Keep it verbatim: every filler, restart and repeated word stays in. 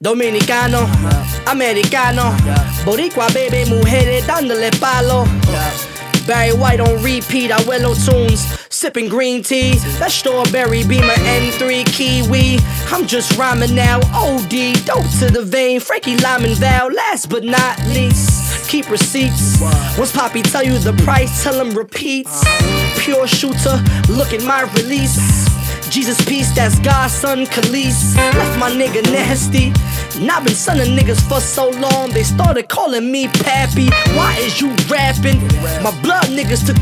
Dominicano, americano, boricua baby, mujeres dándole palo. Barry White on repeat, abuelo tunes, sipping green tea. That strawberry beamer N three kiwi. I'm just rhyming now, O D, dope to the vein, Frankie Lyman Val. Last but not least, keep receipts. Once Poppy tell you the price, tell him repeats. Pure shooter, look at my release. Jesus peace, that's God's son, Khalees. Left my nigga nasty. And I've been sonning niggas for so long, they started calling me Pappy. Why is you rapping? My blood niggas took